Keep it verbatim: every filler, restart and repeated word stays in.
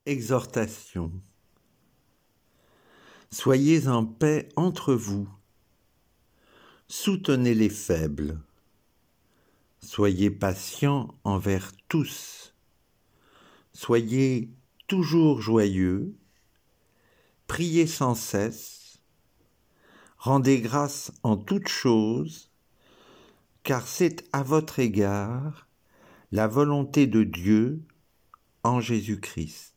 Exhortation. Soyez en paix entre vous. Soutenez les faibles. Soyez patients envers tous. Soyez toujours joyeux. Priez sans cesse. Rendez grâce en toutes choses, car c'est à votre égard la volonté de Dieu en Jésus-Christ.